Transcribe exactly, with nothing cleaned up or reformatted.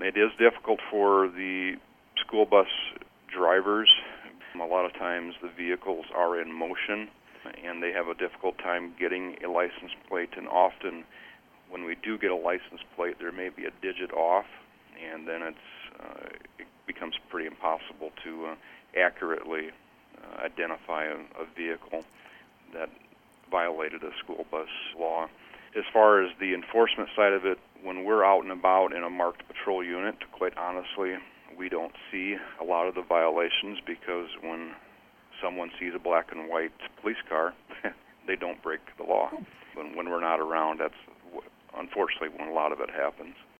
It is difficult for the school bus drivers. A lot of times the vehicles are in motion, and they have a difficult time getting a license plate, and often when we do get a license plate, there may be a digit off, and then it's uh, it becomes pretty impossible to uh, accurately uh, identify a, a vehicle that violated a school bus law. As far as the enforcement side of it, when we're out and about in a marked patrol unit, quite honestly, we don't see a lot of the violations, because when someone sees a black and white police car, they don't break the law. When, when we're not around, that's unfortunately when a lot of it happens.